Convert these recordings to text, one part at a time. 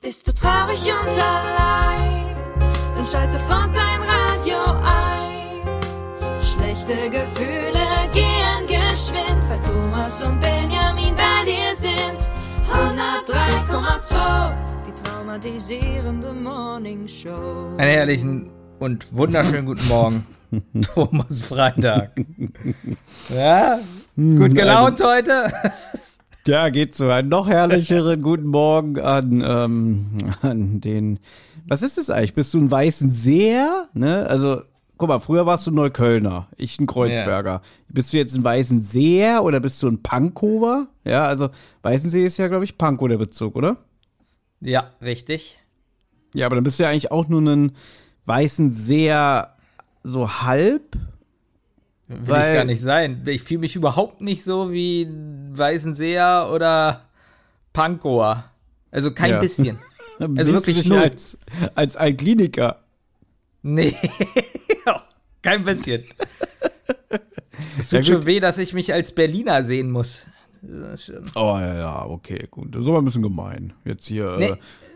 Bist du traurig und allein, dann schalt sofort dein Radio ein. Schlechte Gefühle gehen geschwind, weil Thomas und Benjamin bei dir sind. 103,2, die traumatisierende Morning Show. Einen herrlichen und wunderschönen guten Morgen, Thomas Freitag. Ja, gut gelaunt heute. Ja, geht so. Einen noch herrlicheren guten Morgen an den, was ist das eigentlich? Bist du ein Weißenseer? Ne? Also, guck mal, früher warst du Neuköllner, ich ein Kreuzberger. Ja. Bist du jetzt ein Weißenseer oder bist du ein Pankower? Ja, also Weißensee ist ja, glaube ich, Pankow der Bezug, oder? Ja, richtig. Ja, aber dann bist du ja eigentlich auch nur ein Weißenseer so halb. Will ich gar nicht sein. Ich fühle mich überhaupt nicht so wie Weißenseer oder Pankower. Also kein bisschen. Also wirklich nur als Kliniker. Nee, kein bisschen. Es tut schon weh, dass ich mich als Berliner sehen muss. Oh ja, okay, gut. Das ist aber ein bisschen gemein. Jetzt hier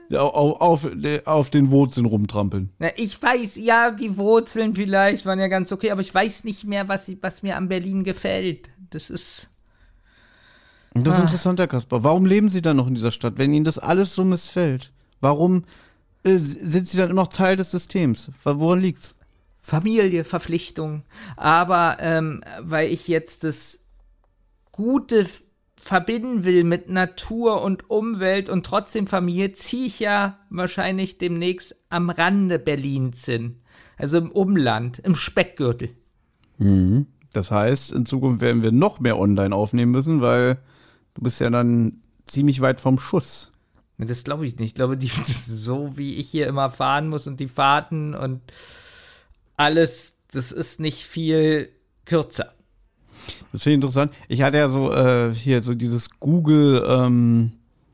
auf den Wurzeln rumtrampeln. Na, ich weiß, ja, die Wurzeln vielleicht waren ja ganz okay, aber ich weiß nicht mehr, was mir an Berlin gefällt. Das ist interessant, Herr Kasper. Warum leben Sie dann noch in dieser Stadt, wenn Ihnen das alles so missfällt? Warum sind Sie dann immer noch Teil des Systems? Woran liegt's? Familie, Verpflichtung. Aber weil ich jetzt das Gute verbinden will mit Natur und Umwelt und trotzdem Familie, ziehe ich ja wahrscheinlich demnächst am Rande Berlins hin. Also im Umland, im Speckgürtel. Mhm. Das heißt, in Zukunft werden wir noch mehr online aufnehmen müssen, weil du bist ja dann ziemlich weit vom Schuss. Das glaube ich nicht. Ich glaube, so wie ich hier immer fahren muss und die Fahrten und alles, das ist nicht viel kürzer. Das finde ich interessant. Ich hatte ja so hier so dieses Google,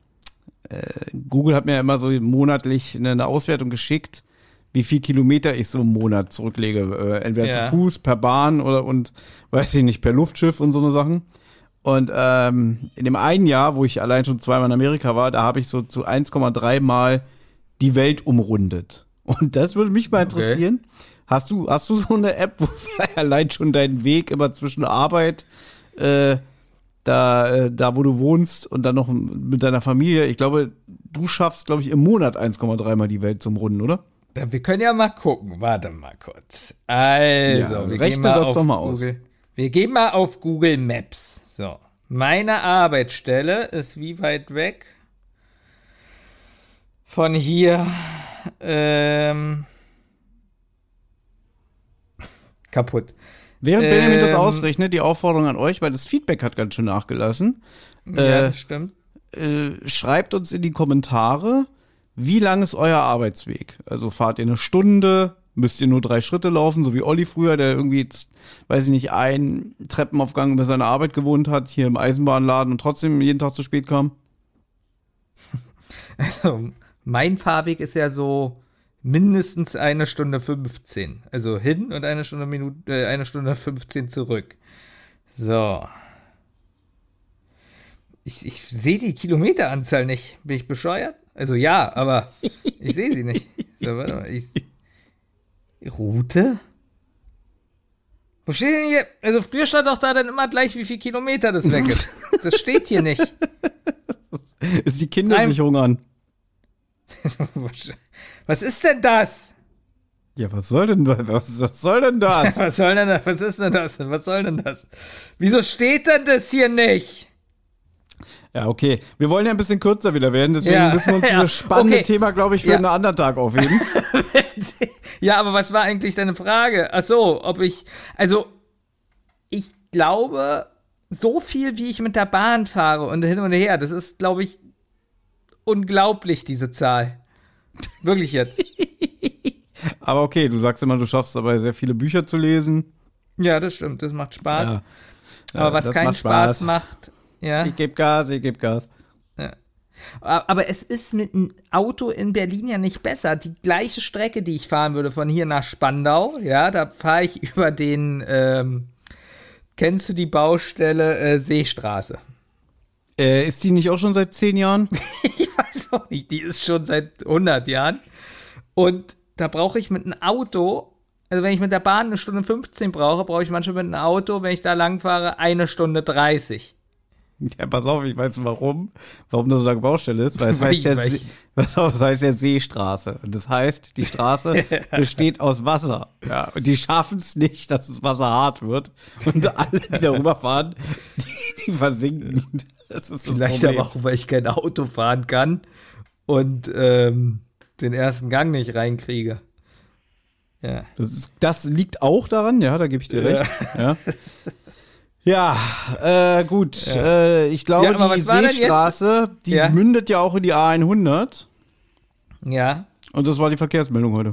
Google hat mir ja immer so monatlich eine Auswertung geschickt, wie viel Kilometer ich so im Monat zurücklege. Entweder zu Fuß, per Bahn und weiß ich nicht, per Luftschiff und so eine Sachen. Und in dem einen Jahr, wo ich allein schon zweimal in Amerika war, da habe ich so zu 1,3 Mal die Welt umrundet. Und das würde mich mal interessieren. Okay. Hast du so eine App, wo allein schon deinen Weg immer zwischen Arbeit, da wo du wohnst und dann noch mit deiner Familie, ich glaube, du schaffst, glaube ich, im Monat 1,3 Mal die Welt zum Runden, oder? Wir können ja mal gucken. Warte mal kurz. Also, wir gehen mal auf Google Maps. So, meine Arbeitsstelle ist wie weit weg von hier? Kaputt. Während Benjamin das ausrechnet, die Aufforderung an euch, weil das Feedback hat ganz schön nachgelassen. Ja, das stimmt. Schreibt uns in die Kommentare, wie lang ist euer Arbeitsweg? Also fahrt ihr eine Stunde, müsst ihr nur 3 Schritte laufen, so wie Olli früher, der irgendwie, weiß ich nicht, einen Treppenaufgang über seine Arbeit gewohnt hat, hier im Eisenbahnladen und trotzdem jeden Tag zu spät kam? Also, mein Fahrweg ist ja so mindestens 1 Stunde 15. Also hin und 1 Stunde 15 zurück. So. Ich sehe die Kilometeranzahl nicht. Bin ich bescheuert? Also ja, aber ich sehe sie nicht. So, warte mal. Route? Wo steht denn hier? Also früher stand doch da dann immer gleich, wie viel Kilometer das weg ist. Das steht hier nicht. Ist die Kindersicherung an? Was ist denn das? Ja, was soll denn das? Was soll denn das? Was soll denn das? Was ist denn das? Was soll denn das? Wieso steht denn das hier nicht? Ja, okay. Wir wollen ja ein bisschen kürzer wieder werden, deswegen müssen wir uns dieses spannende Thema, glaube ich, für einen anderen Tag aufheben. Ja, aber was war eigentlich deine Frage? Ach so, ich glaube, so viel, wie ich mit der Bahn fahre und hin und her, das ist, glaube ich, unglaublich, diese Zahl. Wirklich jetzt. Aber okay, du sagst immer, du schaffst dabei sehr viele Bücher zu lesen. Ja, das stimmt, das macht Spaß. Ja. Aber was keinen Spaß macht, ja. Ich geb Gas. Ja. Aber es ist mit einem Auto in Berlin ja nicht besser. Die gleiche Strecke, die ich fahren würde von hier nach Spandau, ja, da fahre ich über den, kennst du die Baustelle Seestraße? Ist die nicht auch schon seit 10 Jahren? Ich weiß weiß auch nicht, die ist schon seit 100 Jahren. Und da brauche ich mit einem Auto, also wenn ich mit der Bahn 1 Stunde 15 brauche ich manchmal mit einem Auto, wenn ich da lang fahre, 1 Stunde 30. Ja, pass auf, ich weiß warum da so lange Baustelle ist, weil es heißt ja Seestraße. Und das heißt, die Straße besteht aus Wasser. Ja, und die schaffen es nicht, dass das Wasser hart wird. Und alle, die da rüberfahren, die versinken. Das ist das Vielleicht Problem. aber auch, weil ich kein Auto fahren kann und den ersten Gang nicht reinkriege. Ja. Das liegt auch daran, ja, da gebe ich dir recht. Ja, gut. Ja. Ich glaube, Ja, aber die was war denn Seestraße, die Ja. mündet ja auch in die A100. Ja, Und das war die Verkehrsmeldung heute.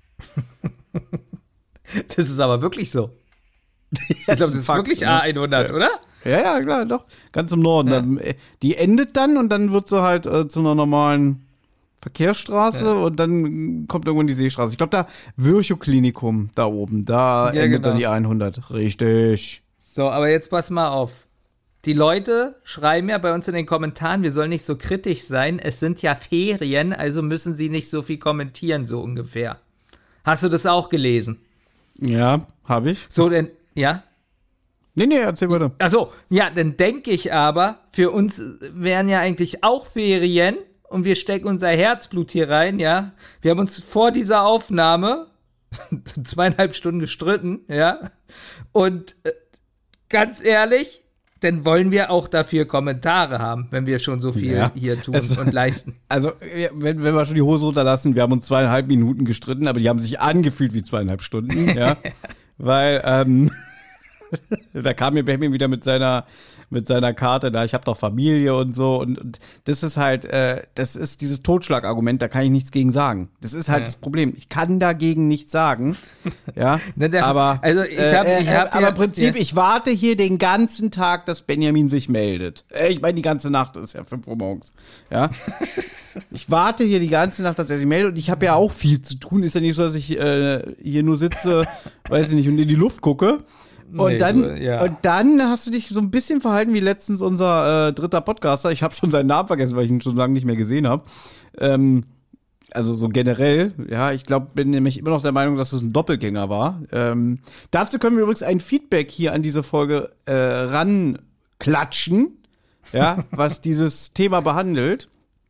das ist aber wirklich so. Ich glaube, das ist Fakt, wirklich ne? A100, oder? Ja, klar, doch. Ganz im Norden. Ja. Die endet dann und dann wird sie halt zu einer normalen Verkehrsstraße und dann kommt irgendwann die Seestraße. Ich glaube, da Virchow-Klinikum da oben, da Ja, endet genau. dann die 100. Richtig. So, aber jetzt pass mal auf. Die Leute schreiben ja bei uns in den Kommentaren, wir sollen nicht so kritisch sein. Es sind ja Ferien, also müssen sie nicht so viel kommentieren, so ungefähr. Hast du das auch gelesen? Ja, habe ich. So, denn, ja? Nee, erzähl weiter. Achso, ja, dann denke ich aber, für uns wären ja eigentlich auch Ferien und wir stecken unser Herzblut hier rein, ja. Wir haben uns vor dieser Aufnahme 2,5 Stunden gestritten, ja. Und ganz ehrlich, dann wollen wir auch dafür Kommentare haben, wenn wir schon so viel hier tun und leisten. Also, wenn wir schon die Hose runterlassen, wir haben uns 2,5 Minuten gestritten, aber die haben sich angefühlt wie 2,5 Stunden, ja. Weil, da kam mir Benjamin wieder mit seiner Karte da, ich habe doch Familie und so und das ist halt, das ist dieses Totschlagargument, da kann ich nichts gegen sagen. Das ist halt das Problem. Ich kann dagegen nichts sagen, ja, aber also ich hab aber im Prinzip, ich warte hier den ganzen Tag, dass Benjamin sich meldet. Ich meine, die ganze Nacht, das ist ja 5 Uhr morgens, ja. Ich warte hier die ganze Nacht, dass er sich meldet und ich habe ja auch viel zu tun. Ist ja nicht so, dass ich hier nur sitze, weiß ich nicht, und in die Luft gucke. Und, und dann hast du dich so ein bisschen verhalten wie letztens unser dritter Podcaster. Ich habe schon seinen Namen vergessen, weil ich ihn schon lange nicht mehr gesehen habe. Also so generell, ja, ich glaube, bin nämlich immer noch der Meinung, dass es ein Doppelgänger war. Dazu können wir übrigens ein Feedback hier an diese Folge ranklatschen, ja, was dieses Thema behandelt.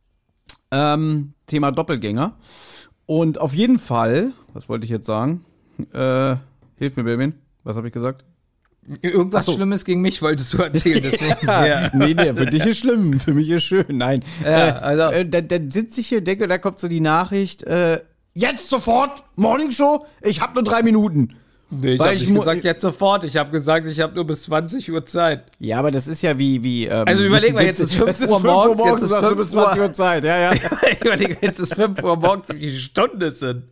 Thema Doppelgänger. Und auf jeden Fall, was wollte ich jetzt sagen? Hilf mir, Benjamin. Was habe ich gesagt? Irgendwas Schlimmes gegen mich wolltest du erzählen, deswegen. Ja. Nee, für dich ist schlimm, für mich ist schön. Nein. Ja, also. Dann sitze ich hier, denke, da kommt so die Nachricht, jetzt sofort, Morningshow, ich habe nur 3 Minuten. Nee, ich habe nicht gesagt, jetzt sofort. Ich habe gesagt, ich habe nur bis 20 Uhr Zeit. Ja, aber das ist ja wie also überleg mal, jetzt ist 5 Uhr morgens, jetzt ist 5 bis 20 Uhr Zeit, ja. Überleg mal, jetzt ist 5 Uhr morgens, wie viele Stunden es sind.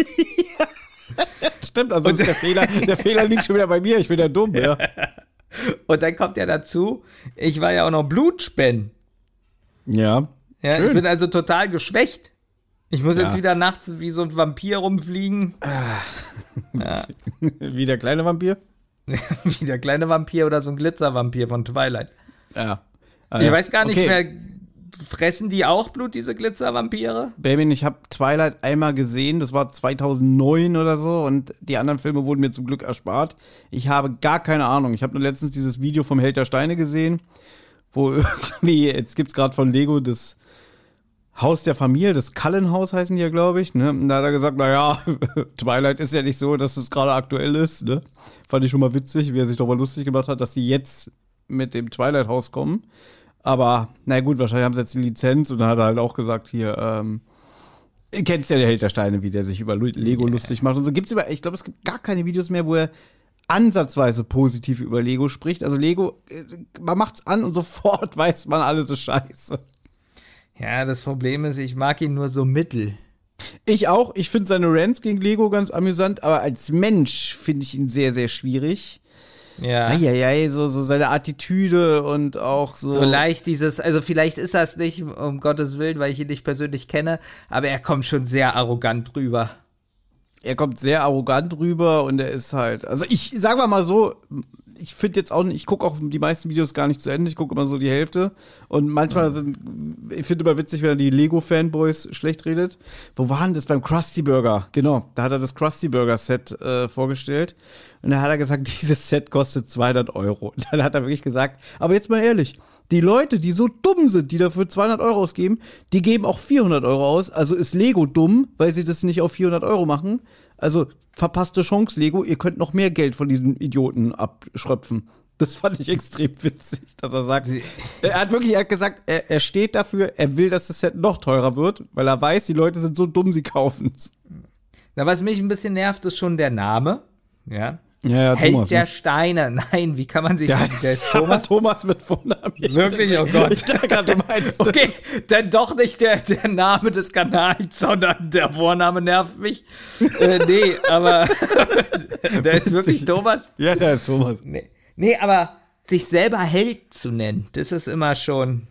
Stimmt, also ist der Fehler liegt schon wieder bei mir, ich bin ja dumm, ja. Und dann kommt ja dazu, ich war ja auch noch Blutspenden. Ja. Ja, ich bin also total geschwächt. Ich muss jetzt Ja. wieder nachts wie so ein Vampir rumfliegen. Ja. Wie der kleine Vampir? Wie der kleine Vampir oder so ein Glitzervampir von Twilight. Ja. Ich weiß gar nicht Okay. mehr, fressen die auch Blut, diese Glitzervampire? Benjamin, ich habe Twilight einmal gesehen, das war 2009 oder so und die anderen Filme wurden mir zum Glück erspart. Ich habe gar keine Ahnung. Ich habe nur letztens dieses Video vom Held der Steine gesehen, wo irgendwie, jetzt gibt's gerade von Lego das Haus der Familie, das Cullen-Haus heißen die ja, glaube ich, ne? Und da hat er gesagt, naja, Twilight ist ja nicht so, dass es gerade aktuell ist, ne? Fand ich schon mal witzig, wie er sich doch mal lustig gemacht hat, dass die jetzt mit dem Twilight-Haus kommen. Aber, na gut, wahrscheinlich haben sie jetzt die Lizenz und dann hat er halt auch gesagt, hier, kennst ja der Held der Steine, wie der sich über Lego lustig macht und so. Ich glaube, es gibt gar keine Videos mehr, wo er ansatzweise positiv über Lego spricht. Also Lego, man macht's an und sofort weiß man, alles ist scheiße. Ja, das Problem ist, ich mag ihn nur so mittel. Ich auch. Ich finde seine Rants gegen Lego ganz amüsant, aber als Mensch finde ich ihn sehr, sehr schwierig. Ja. Eieiei, so seine Attitüde und auch so. So leicht dieses, also vielleicht ist das nicht, um Gottes Willen, weil ich ihn nicht persönlich kenne, aber er kommt schon sehr arrogant rüber. Er kommt sehr arrogant rüber und er ist halt, also ich sag mal so, ich finde jetzt auch nicht, ich gucke auch die meisten Videos gar nicht zu Ende, ich gucke immer so die Hälfte und manchmal ich finde immer witzig, wenn er die Lego-Fanboys schlecht redet. Wo waren das? Beim Krusty Burger, genau, da hat er das Krusty Burger Set vorgestellt und da hat er gesagt, dieses Set kostet 200 Euro. Und dann hat er wirklich gesagt, aber jetzt mal ehrlich, die Leute, die so dumm sind, die dafür 200 Euro ausgeben, die geben auch 400 Euro aus. Also ist Lego dumm, weil sie das nicht auf 400 Euro machen. Also verpasste Chance, Lego. Ihr könnt noch mehr Geld von diesen Idioten abschröpfen. Das fand ich extrem witzig, dass er sagt. Er hat gesagt, er steht dafür, er will, dass das Set noch teurer wird, weil er weiß, die Leute sind so dumm, sie kaufen es. Na, was mich ein bisschen nervt, ist schon der Name. Ja. Ja, Held Thomas, der ne? Steine. Nein, wie kann man sich der ist Thomas? Thomas mit Vornamen. Wirklich? Oh Gott. Ich dachte, du meinst Okay, dann doch nicht der Name des Kanals, sondern der Vorname nervt mich. Nee, aber der ist wirklich Thomas? Ja, der ist Thomas. Nee, aber sich selber Held zu nennen, das ist immer schon.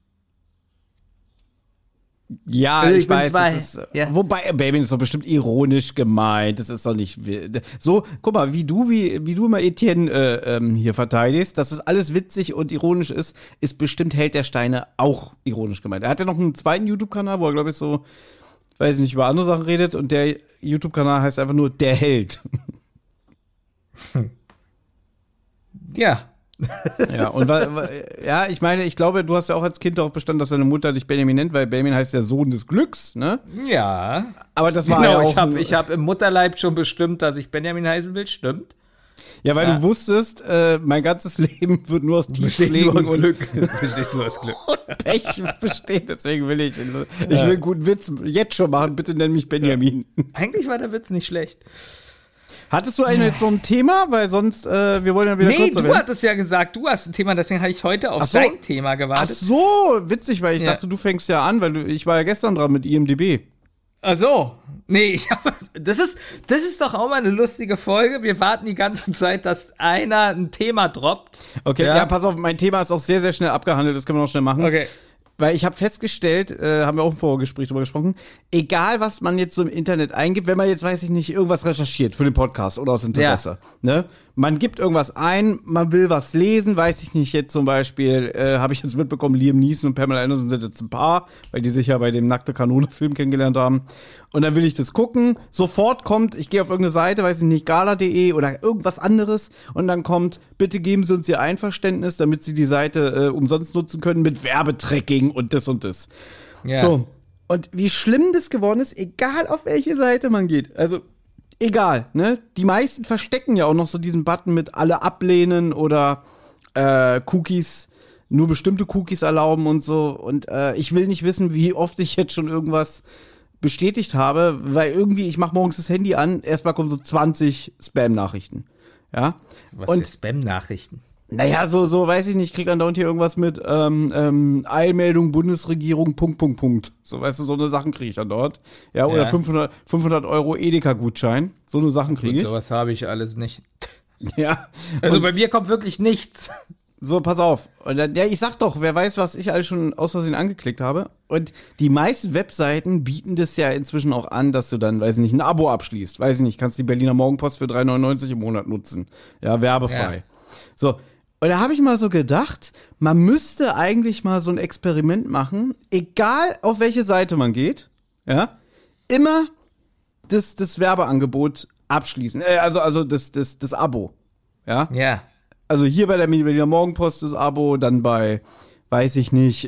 Ja, Also ich weiß, zwar, das ist, ja. Wobei, Baby ist doch bestimmt ironisch gemeint, das ist doch nicht, so, guck mal, wie du immer Etienne hier verteidigst, dass das alles witzig und ironisch ist bestimmt Held der Steine auch ironisch gemeint. Er hat ja noch einen zweiten YouTube-Kanal, wo er, glaube ich, so, weiß ich nicht, über andere Sachen redet und der YouTube-Kanal heißt einfach nur Der Held. Ja. Ja, und ja, ich meine, ich glaube, du hast ja auch als Kind darauf bestanden, dass deine Mutter dich Benjamin nennt, weil Benjamin heißt der Sohn des Glücks, ne? Ja. Aber das war Genau, ja auch ich hab im Mutterleib schon bestimmt, dass ich Benjamin heißen will, stimmt. Ja, weil du wusstest, mein ganzes Leben wird nur aus Tiefschlägen und Besteht nur aus Glück. Pech bestehen. Deswegen will ich will einen guten Witz jetzt schon machen. Bitte nenn mich Benjamin. Eigentlich war der Witz nicht schlecht. Hattest du eigentlich jetzt so ein Thema? Weil sonst, wir wollen ja wieder Nee, kürzer du werden. hattest ja gesagt, du hast ein Thema, deswegen habe ich heute auf Ach so. dein Thema Ach gewartet. so, witzig, weil ich Ja. dachte, du fängst ja an, weil ich war ja gestern dran mit IMDb. Ach so. Nee, das ist doch auch mal eine lustige Folge. Wir warten die ganze Zeit, dass einer ein Thema droppt. Okay, Ja. ja, pass auf, mein Thema ist auch sehr, sehr schnell abgehandelt. Das können wir noch schnell machen. Okay. Weil ich habe festgestellt, haben wir auch im Vorgespräch drüber gesprochen, egal was man jetzt so im Internet eingibt, wenn man jetzt, weiß ich nicht, irgendwas recherchiert für den Podcast oder aus Interesse, ne? Man gibt irgendwas ein, man will was lesen, weiß ich nicht, jetzt zum Beispiel, habe ich jetzt mitbekommen, Liam Neeson und Pamela Anderson sind jetzt ein Paar, weil die sich ja bei dem Nackte Kanone-Film kennengelernt haben. Und dann will ich das gucken, sofort kommt, ich gehe auf irgendeine Seite, weiß ich nicht, gala.de oder irgendwas anderes und dann kommt, bitte geben Sie uns Ihr Einverständnis, damit Sie die Seite umsonst nutzen können mit Werbetracking und das und das. Ja. So, und wie schlimm das geworden ist, egal auf welche Seite man geht, also egal, ne? Die meisten verstecken ja auch noch so diesen Button mit alle ablehnen oder Cookies, nur bestimmte Cookies erlauben und so. Und ich will nicht wissen, wie oft ich jetzt schon irgendwas bestätigt habe, weil irgendwie, ich mache morgens das Handy an, erstmal kommen so 20 Spam-Nachrichten. Ja. Was Und für Spam-Nachrichten? naja, so, weiß ich nicht, ich krieg andauernd hier irgendwas mit Eilmeldung Bundesregierung, Punkt. So, weißt du, so eine Sachen kriege ich dann dort. Ja, oder Ja. 500 Euro Edeka-Gutschein. So eine Sachen kriege ich. Sowas habe ich alles nicht. Ja. Also Und bei mir kommt wirklich nichts. so, pass auf. Und dann, ja, ich sag doch, wer weiß, was ich alles schon aus Versehen angeklickt habe. Und die meisten Webseiten bieten das ja inzwischen auch an, dass du dann, weiß ich nicht, ein Abo abschließt. Weiß ich nicht, kannst die Berliner Morgenpost für 3,99 im Monat nutzen. Ja, werbefrei. Ja. So. Und da habe ich mal so gedacht, man müsste eigentlich mal so ein Experiment machen, egal auf welche Seite man geht, ja, immer das Werbeangebot abschließen. Also das Abo. Ja. Ja. Also hier bei der Berliner Morgenpost das Abo, dann bei, weiß ich nicht,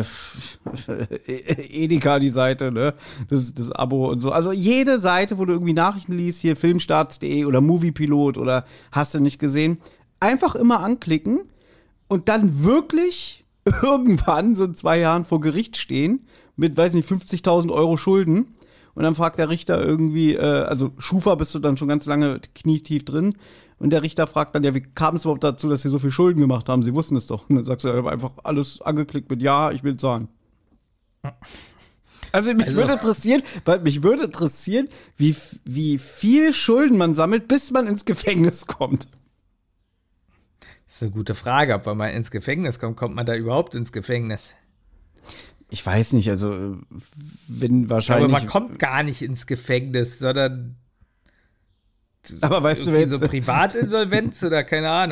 Edeka die Seite, ne? Das Abo und so. Also jede Seite, wo du irgendwie Nachrichten liest, hier filmstarts.de oder Moviepilot oder hast du nicht gesehen, einfach immer anklicken und dann wirklich irgendwann so in 2 Jahren vor Gericht stehen mit, weiß nicht, 50.000 Euro Schulden. Und dann fragt der Richter irgendwie, also Schufa bist du dann schon ganz lange knietief drin. Und der Richter fragt dann, ja, wie kam es überhaupt dazu, dass sie so viel Schulden gemacht haben? Sie wussten es doch. Und dann sagst du, ich habe einfach alles angeklickt mit Ja, ich will zahlen. Also mich würde interessieren, wie viel Schulden man sammelt, bis man ins Gefängnis kommt. Das ist eine gute Frage, ob man mal ins Gefängnis kommt. Kommt man da überhaupt ins Gefängnis? Ich weiß nicht, also wenn Aber wahrscheinlich. man kommt gar nicht ins Gefängnis, sondern aber weißt du, wer irgendwie jetzt, so Privatinsolvenz oder keine Ahnung.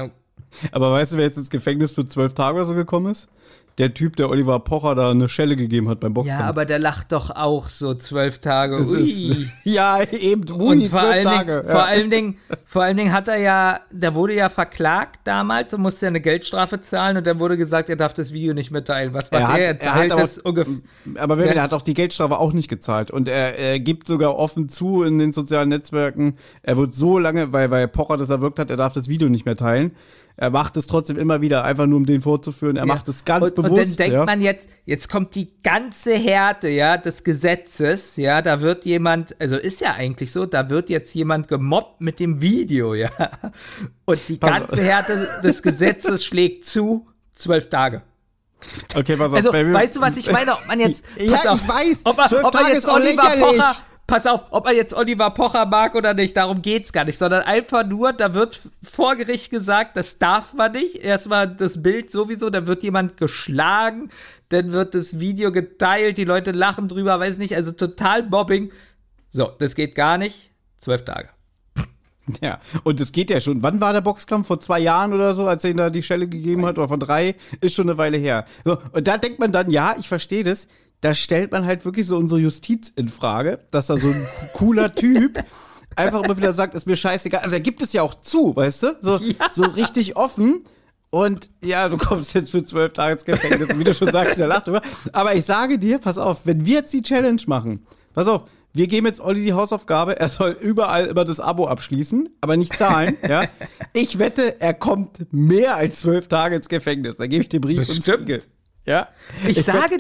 Aber weißt du, wer jetzt ins Gefängnis für 12 Tage oder so gekommen ist? Der Typ, der Oliver Pocher da eine Schelle gegeben hat beim Boxkampf. Ja, aber der lacht doch auch so 12 Tage. Das Ui. ist, ja, eben. Und vor 12 allen, Tage. Dingen, vor allen Dingen hat er ja, der wurde ja verklagt damals und musste ja eine Geldstrafe zahlen und dann wurde gesagt, er darf das Video nicht mehr teilen. Was macht er? Er teilt das ungefähr. Aber er hat auch die Geldstrafe auch nicht gezahlt. Und er gibt sogar offen zu in den sozialen Netzwerken, er wird so lange, weil Pocher das erwirkt hat, er darf das Video nicht mehr teilen. Er macht es trotzdem immer wieder, einfach nur um den vorzuführen. Er macht es ganz bewusst. Und dann denkt man jetzt kommt die ganze Härte, ja, des Gesetzes, ja, da wird jemand, also ist ja eigentlich so, da wird jetzt jemand gemobbt mit dem Video, ja. Und die ganze Härte des Gesetzes schlägt zu 12 Tage. Okay, pass auf. Also, weißt du, was ich meine? Ob man jetzt, ja, ich weiß. Ob er jetzt Oliver Pocher, pass auf, ob er jetzt Oliver Pocher mag oder nicht, darum geht's gar nicht, sondern einfach nur, da wird vor Gericht gesagt, das darf man nicht. Erstmal das Bild sowieso, da wird jemand geschlagen, dann wird das Video geteilt, die Leute lachen drüber, weiß nicht, also total Mobbing. So, das geht gar nicht. 12 Tage. Ja, und das geht ja schon. Wann war der Boxkampf? Vor 2 Jahren oder so, als er ihm da die Schelle gegeben hat? Oder vor 3? Ist schon eine Weile her. So, und da denkt man dann, ja, ich verstehe das. Da stellt man halt wirklich so unsere Justiz in Frage, dass da so ein cooler Typ einfach immer wieder sagt, ist mir scheißegal. Also er gibt es ja auch zu, weißt du? So richtig offen. Und ja, du kommst jetzt für 12 Tage ins Gefängnis. Und wie du schon sagst, er lacht drüber. Aber ich sage dir, pass auf, wenn wir jetzt die Challenge machen, pass auf, wir geben jetzt Olli die Hausaufgabe, er soll überall immer das Abo abschließen, aber nicht zahlen, ja. Ich wette, er kommt mehr als 12 Tage ins Gefängnis. Da gebe ich den Brief und Siegel. Ja. Ich sage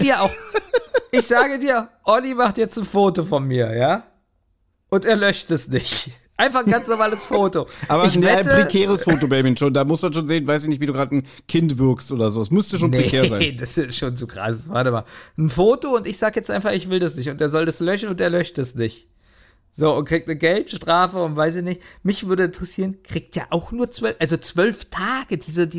dir, Olli macht jetzt ein Foto von mir, ja? Und er löscht es nicht. Einfach ein ganz normales Foto. Aber ein prekäres Foto, Baby, schon. Da muss man schon sehen, weiß ich nicht, wie du gerade ein Kind wirkst oder so. Es müsste schon prekär sein. Nee, das ist schon zu krass. Warte mal. Ein Foto und ich sag jetzt einfach, ich will das nicht. Und er soll das löschen und er löscht es nicht. So, und kriegt eine Geldstrafe und weiß ich nicht. Mich würde interessieren, kriegt ja auch nur 12 Tage,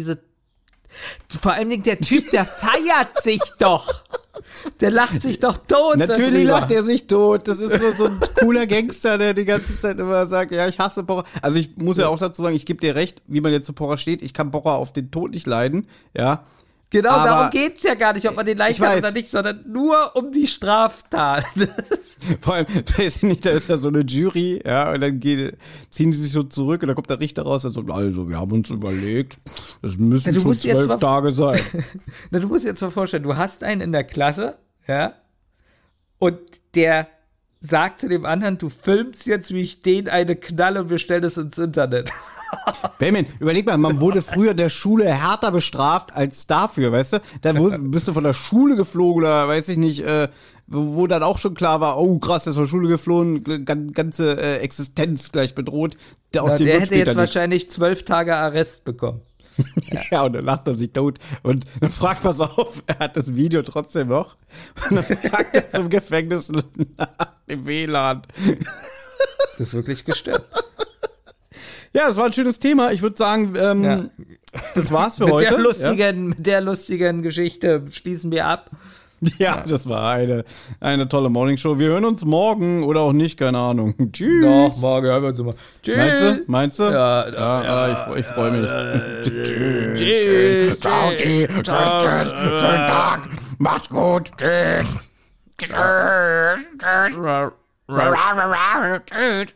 vor allem der Typ, der feiert sich doch. Der lacht sich doch tot. Natürlich lacht er sich tot. Das ist so ein cooler Gangster, der die ganze Zeit immer sagt, ja, ich hasse Pocher. Also ich muss ja auch dazu sagen, ich gebe dir recht, wie man jetzt zu Pocher steht. Ich kann Pocher auf den Tod nicht leiden, ja. Genau, aber darum geht's ja gar nicht, ob man den leicht hat oder nicht, sondern nur um die Straftat. Vor allem, weiß ich nicht, da ist ja so eine Jury, ja, und dann ziehen die sich so zurück und dann kommt der Richter raus und so, also, wir haben uns überlegt, das müssen schon 12 Tage sein. Na, du musst dir jetzt mal vorstellen, du hast einen in der Klasse, ja, und der sagt zu dem anderen, du filmst jetzt, wie ich den eine knalle und wir stellen das ins Internet. Benjamin, überleg mal, man wurde früher in der Schule härter bestraft als dafür, weißt du? Da bist du von der Schule geflogen oder weiß ich nicht, wo dann auch schon klar war, oh krass, der ist von der Schule geflohen, ganze Existenz gleich bedroht. Der hätte jetzt wahrscheinlich 12 Tage Arrest bekommen. Ja, und dann lacht er sich tot. Und dann fragt pass auf, er hat das Video trotzdem noch. Und dann fragt er zum Gefängnis nach dem WLAN. Das ist wirklich gestört. Ja, das war ein schönes Thema. Ich würde sagen, das war's für heute. Mit der lustigen Geschichte schließen wir ab. Ja, das war eine tolle Morningshow. Wir hören uns morgen oder auch nicht, keine Ahnung. Tschüss. Doch, morgen hören wir uns mal. Tschüss. Meinst du? Ja, ich freue mich. Tschüss. Tschüss. Ciao, tschüss. Schönen Tag. Macht's gut. Tschüss. Tschüss.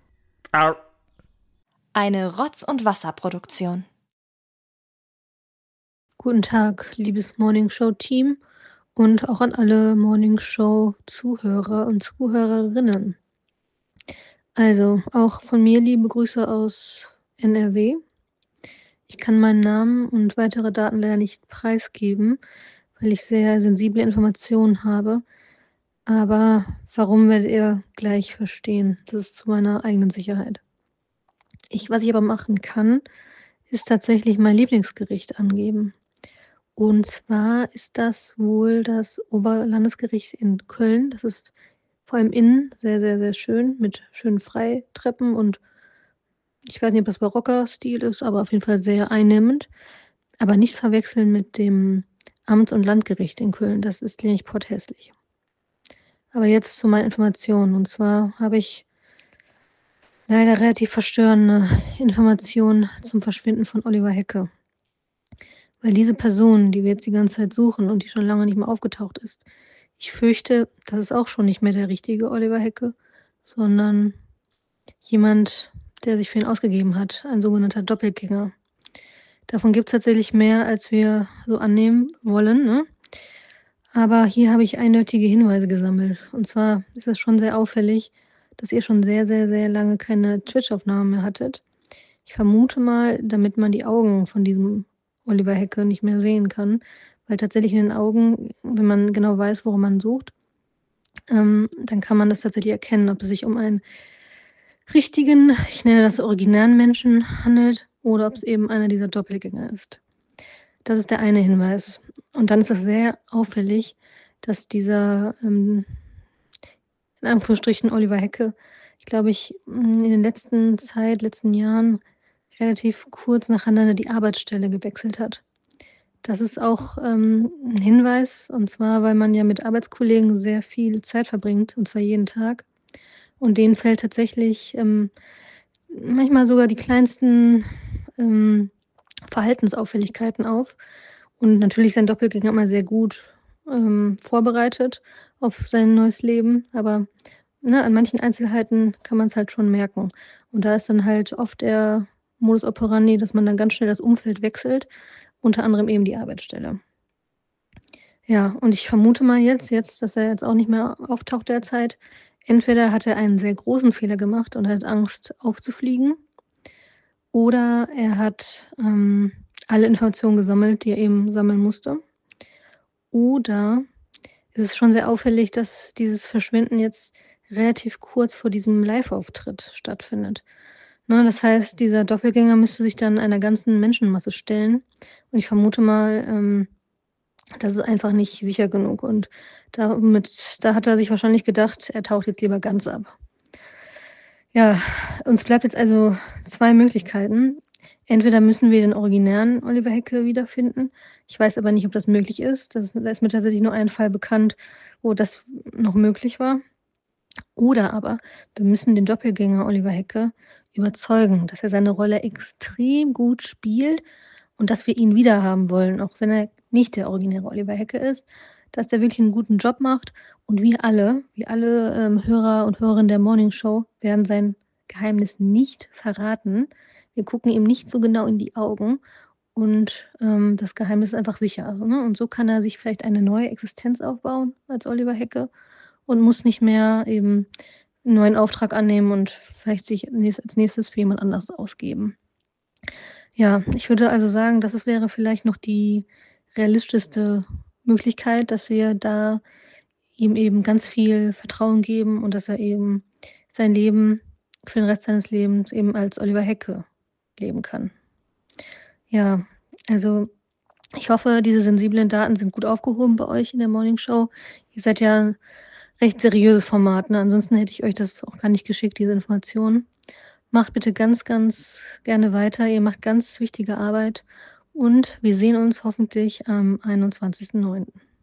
Eine Rotz- und Wasserproduktion. Guten Tag, liebes Morningshow-Team und auch an alle Morningshow-Zuhörer und Zuhörerinnen. Also, auch von mir liebe Grüße aus NRW. Ich kann meinen Namen und weitere Daten leider nicht preisgeben, weil ich sehr sensible Informationen habe. Aber warum, werdet ihr gleich verstehen. Das ist zu meiner eigenen Sicherheit. Was ich aber machen kann, ist tatsächlich mein Lieblingsgericht angeben. Und zwar ist das wohl das Oberlandesgericht in Köln. Das ist vor allem innen sehr, sehr, sehr schön mit schönen Freitreppen und ich weiß nicht, ob das barocker Stil ist, aber auf jeden Fall sehr einnehmend. Aber nicht verwechseln mit dem Amts- und Landgericht in Köln. Das ist nämlich potthässlich. Aber jetzt zu meinen Informationen. Und zwar habe ich leider relativ verstörende Informationen zum Verschwinden von Oliver Hecke. Weil diese Person, die wir jetzt die ganze Zeit suchen und die schon lange nicht mehr aufgetaucht ist, ich fürchte, das ist auch schon nicht mehr der richtige Oliver Hecke, sondern jemand, der sich für ihn ausgegeben hat, ein sogenannter Doppelgänger. Davon gibt es tatsächlich mehr, als wir so annehmen wollen, ne? Aber hier habe ich eindeutige Hinweise gesammelt. Und zwar ist es schon sehr auffällig, dass ihr schon sehr, sehr, sehr lange keine Twitch-Aufnahmen mehr hattet. Ich vermute mal, damit man die Augen von diesem Oliver Hecke nicht mehr sehen kann, weil tatsächlich in den Augen, wenn man genau weiß, worum man sucht, dann kann man das tatsächlich erkennen, ob es sich um einen richtigen, ich nenne das originären Menschen handelt oder ob es eben einer dieser Doppelgänger ist. Das ist der eine Hinweis. Und dann ist es sehr auffällig, dass dieser, in Anführungsstrichen, Oliver Hecke, in den letzten Jahren relativ kurz nacheinander die Arbeitsstelle gewechselt hat. Das ist auch ein Hinweis, und zwar, weil man ja mit Arbeitskollegen sehr viel Zeit verbringt, und zwar jeden Tag. Und denen fällt tatsächlich manchmal sogar die kleinsten Verhaltensauffälligkeiten auf. Und natürlich ist sein Doppelgänger immer sehr gut vorbereitet auf sein neues Leben. Aber an manchen Einzelheiten kann man es halt schon merken. Und da ist dann halt oft der Modus operandi, dass man dann ganz schnell das Umfeld wechselt, unter anderem eben die Arbeitsstelle. Ja, und ich vermute mal jetzt, dass er jetzt auch nicht mehr auftaucht derzeit. Entweder hat er einen sehr großen Fehler gemacht und hat Angst aufzufliegen, oder er hat alle Informationen gesammelt, die er eben sammeln musste. Oder es ist schon sehr auffällig, dass dieses Verschwinden jetzt relativ kurz vor diesem Live-Auftritt stattfindet. Das heißt, dieser Doppelgänger müsste sich dann einer ganzen Menschenmasse stellen. Und ich vermute mal, das ist einfach nicht sicher genug. Und da hat er sich wahrscheinlich gedacht, er taucht jetzt lieber ganz ab. Ja, uns bleibt jetzt also 2 Möglichkeiten. Entweder müssen wir den originären Oliver Hecke wiederfinden. Ich weiß aber nicht, ob das möglich ist. Da ist mir tatsächlich nur ein Fall bekannt, wo das noch möglich war. Oder aber wir müssen den Doppelgänger Oliver Hecke überzeugen, dass er seine Rolle extrem gut spielt und dass wir ihn wiederhaben wollen, auch wenn er nicht der originäre Oliver Hecke ist, dass der wirklich einen guten Job macht. Und wir alle Hörer und Hörerinnen der Morning Show werden sein Geheimnis nicht verraten. Wir gucken ihm nicht so genau in die Augen und das Geheimnis ist einfach sicher. Ne? Und so kann er sich vielleicht eine neue Existenz aufbauen als Oliver Hecke und muss nicht mehr eben einen neuen Auftrag annehmen und vielleicht sich als nächstes für jemand anders ausgeben. Ja, ich würde also sagen, das wäre vielleicht noch die realistischste Möglichkeit, dass wir da ihm eben ganz viel Vertrauen geben und dass er eben sein Leben für den Rest seines Lebens eben als Oliver Hecke leben kann. Ja, also ich hoffe, diese sensiblen Daten sind gut aufgehoben bei euch in der Morning Show. Ihr seid ja ein recht seriöses Format, ne? Ansonsten hätte ich euch das auch gar nicht geschickt, diese Informationen. Macht bitte ganz, ganz gerne weiter. Ihr macht ganz wichtige Arbeit und wir sehen uns hoffentlich am 21.09.